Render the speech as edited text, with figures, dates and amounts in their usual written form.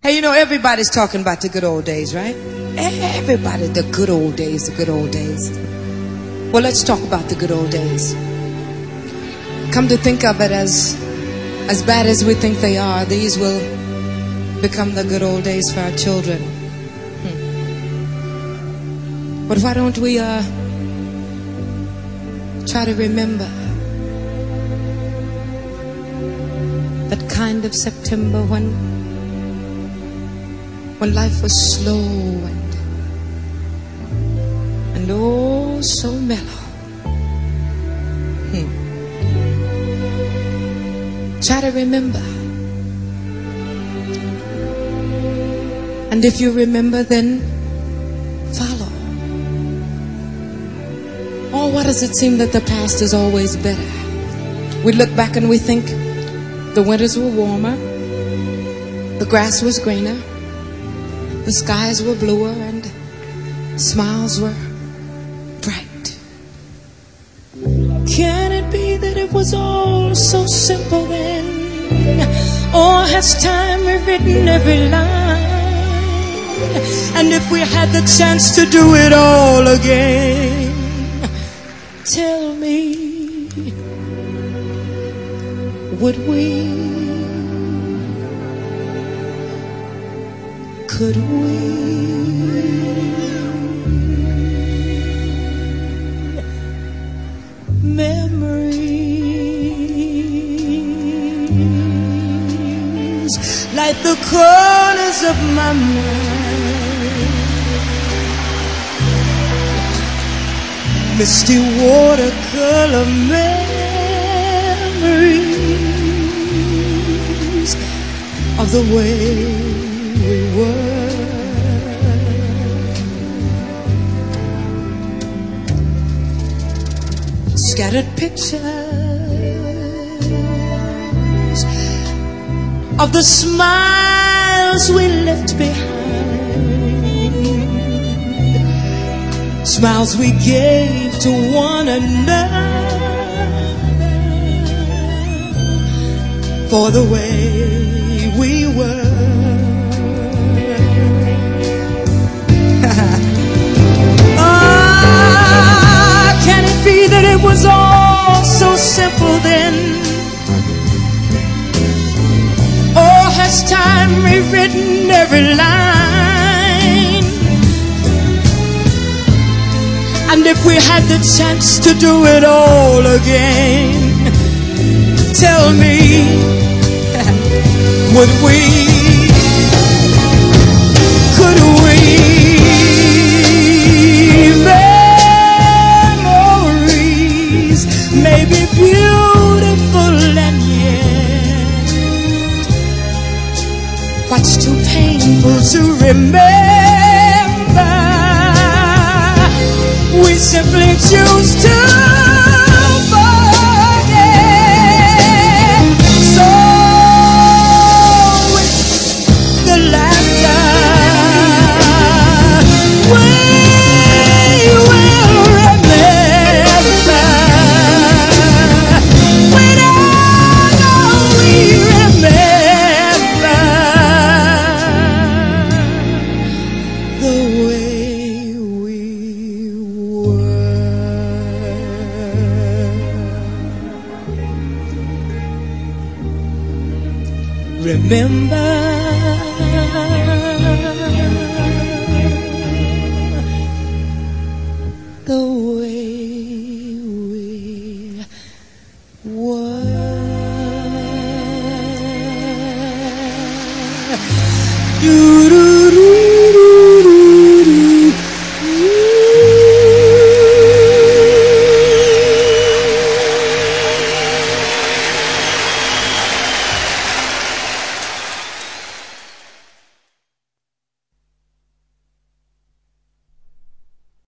Hey, you know, everybody's talking about the good old days, right? Everybody, the good old days, the good old days. Well, let's talk about the good old days. Come to think of it, as bad as we think they are, these will become the good old days for our children. But why don't we try to remember that kind of September when life was slow and oh so mellow. Try to remember. And if you remember, then follow. Oh, why does it seem that the past is always better? We look back and we think the winters were warmer, the grass was greener, the skies were bluer, and smiles were bright. Can it be that it was all so simple then? Or has time rewritten every line? And if we had the chance to do it all again, tell me, would we? Could we? Memories like the corners of my mind, misty watercolor memories of the way we were. Scattered pictures of the smiles we left behind, smiles we gave to one another for the way we were. Can it be that it was all so simple then? Or has time rewritten every line? And if we had the chance to do it all again, tell me, would we? Could we? Maybe beautiful and yet what's too painful to remember, we simply choose to forget. So with the laughter we will remember. Remember